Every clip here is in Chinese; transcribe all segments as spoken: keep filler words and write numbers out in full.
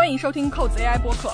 欢迎收听扣子 A I 播客。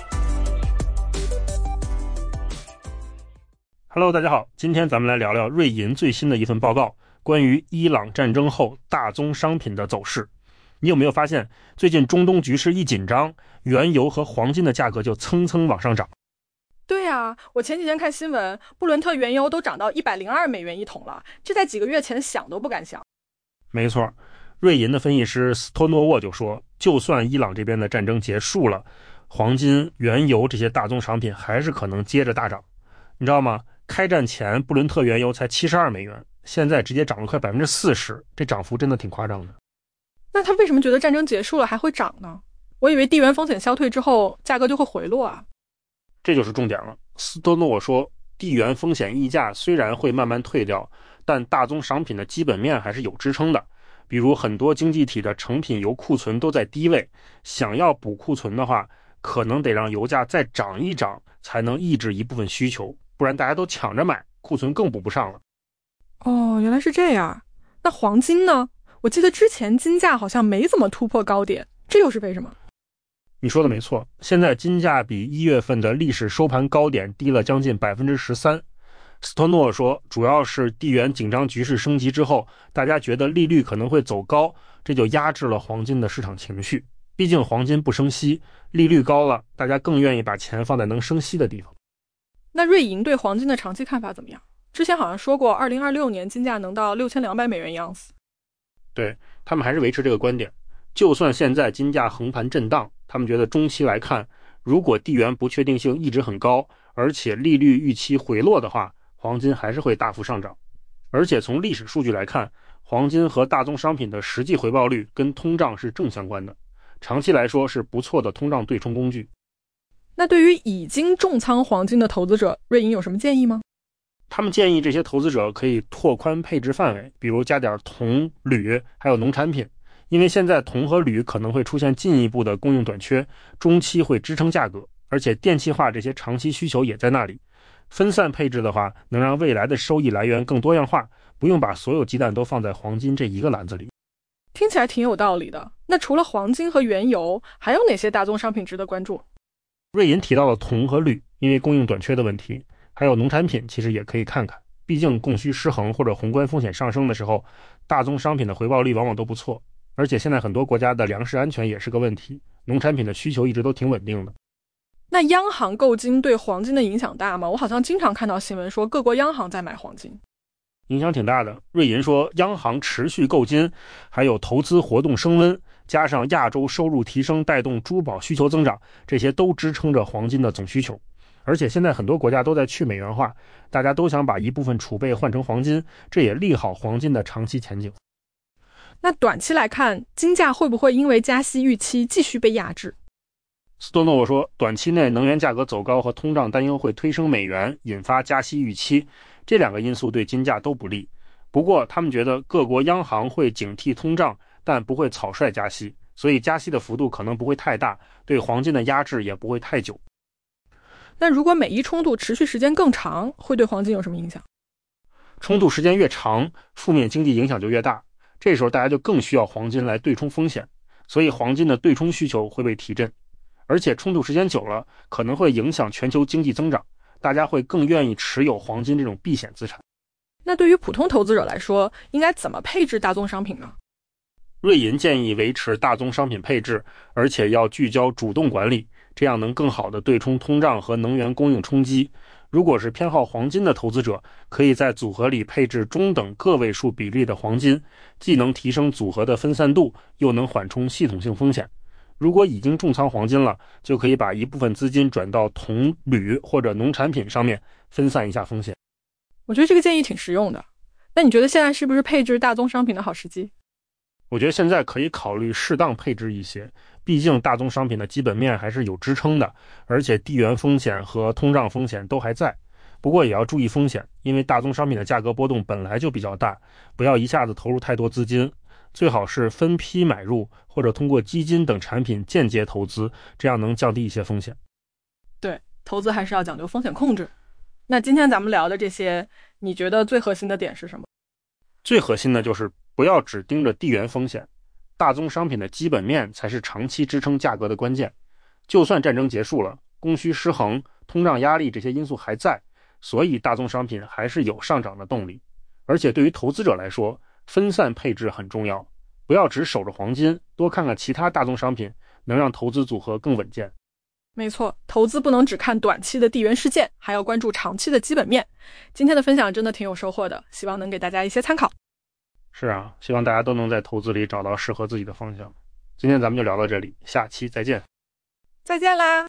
Hello， 大家好，今天咱们来聊聊瑞银最新的一份报告，关于伊朗战争后大宗商品的走势。你有没有发现，最近中东局势一紧张，原油和黄金的价格就蹭蹭往上涨？ 对啊，我前几天看新闻，布伦特原油都涨到一百零二美元一桶了，这在几个月前想都不敢想。 没错，瑞银的分析师斯托诺沃就说，就算伊朗这边的战争结束了，黄金、原油这些大宗商品还是可能接着大涨。你知道吗？开战前布伦特原油才七十二美元，现在直接涨了快 百分之四十， 这涨幅真的挺夸张的。 那他为什么觉得战争结束了还会涨呢？我以为地缘风险消退之后价格就会回落啊。 这就是重点了。斯托诺沃说，地缘风险溢价虽然会慢慢退掉，但大宗商品的基本面还是有支撑的。比如很多经济体的成品油库存都在低位，想要补库存的话，可能得让油价再涨一涨，才能抑制一部分需求，不然大家都抢着买，库存更补不上了。 哦，原来是这样。那黄金呢？我记得之前金价好像没怎么突破高点，这又是为什么？ 你说的没错，现在金价比一月份的历史收盘高点低了将近 百分之十三。 斯托诺说，主要是地缘紧张局势升级之后，大家觉得利率可能会走高，这就压制了黄金的市场情绪。毕竟黄金不升息，利率高了，大家更愿意把钱放在能升息的地方。 那瑞银对黄金的长期看法怎么样？之前好像说过二零二六年金价能到六千两百美元一盎司。 对，他们还是维持这个观点，就算现在金价横盘震荡，他们觉得中期来看，如果地缘不确定性一直很高，而且利率预期回落的话，黄金还是会大幅上涨。而且从历史数据来看，黄金和大宗商品的实际回报率跟通胀是正相关的，长期来说是不错的通胀对冲工具。 那对于已经重仓黄金的投资者，瑞银有什么建议吗？ 他们建议这些投资者可以拓宽配置范围，比如加点铜、铝还有农产品，因为现在铜和铝可能会出现进一步的供应短缺，中期会支撑价格，而且电气化这些长期需求也在那里。分散配置的话，能让未来的收益来源更多样化，不用把所有鸡蛋都放在黄金这一个篮子里。 听起来挺有道理的。那除了黄金和原油，还有哪些大宗商品值得关注？ 瑞银提到了铜和铝，因为供应短缺的问题，还有农产品其实也可以看看，毕竟供需失衡或者宏观风险上升的时候，大宗商品的回报率往往都不错。而且现在很多国家的粮食安全也是个问题，农产品的需求一直都挺稳定的。 那央行购金对黄金的影响大吗？我好像经常看到新闻说各国央行在买黄金。 影响挺大的。瑞银说，央行持续购金，还有投资活动升温，加上亚洲收入提升带动珠宝需求增长，这些都支撑着黄金的总需求。而且现在很多国家都在去美元化，大家都想把一部分储备换成黄金，这也利好黄金的长期前景。 那短期来看，金价会不会因为加息预期继续被压制？ 斯托诺沃说，短期内能源价格走高和通胀担忧会推升美元，引发加息预期，这两个因素对金价都不利。不过他们觉得各国央行会警惕通胀，但不会草率加息，所以加息的幅度可能不会太大，对黄金的压制也不会太久。 那如果美伊冲突持续时间更长，会对黄金有什么影响？ 冲突时间越长，负面经济影响就越大，这时候大家就更需要黄金来对冲风险，所以黄金的对冲需求会被提振。而且冲突时间久了，可能会影响全球经济增长，大家会更愿意持有黄金这种避险资产。 那对于普通投资者来说，应该怎么配置大宗商品呢？ 瑞银建议维持大宗商品配置，而且要聚焦主动管理，这样能更好的对冲通胀和能源供应冲击。如果是偏好黄金的投资者，可以在组合里配置中等个位数比例的黄金，既能提升组合的分散度，又能缓冲系统性风险。如果已经重仓黄金了，就可以把一部分资金转到铜、铝或者农产品上面，分散一下风险。 我觉得这个建议挺实用的。那你觉得现在是不是配置大宗商品的好时机？ 我觉得现在可以考虑适当配置一些，毕竟大宗商品的基本面还是有支撑的，而且地缘风险和通胀风险都还在。不过也要注意风险，因为大宗商品的价格波动本来就比较大，不要一下子投入太多资金，最好是分批买入，或者通过基金等产品间接投资，这样能降低一些风险。 对，投资还是要讲究风险控制。那今天咱们聊的这些，你觉得最核心的点是什么？ 最核心的就是不要只盯着地缘风险，大宗商品的基本面才是长期支撑价格的关键。 就算战争结束了，供需失衡、通胀压力这些因素还在，所以大宗商品还是有上涨的动力。而且对于投资者来说，分散配置很重要，不要只守着黄金，多看看其他大宗商品，能让投资组合更稳健。 没错，投资不能只看短期的地缘事件，还要关注长期的基本面。今天的分享真的挺有收获的，希望能给大家一些参考。 是啊，希望大家都能在投资里找到适合自己的方向。今天咱们就聊到这里，下期再见。 再见啦。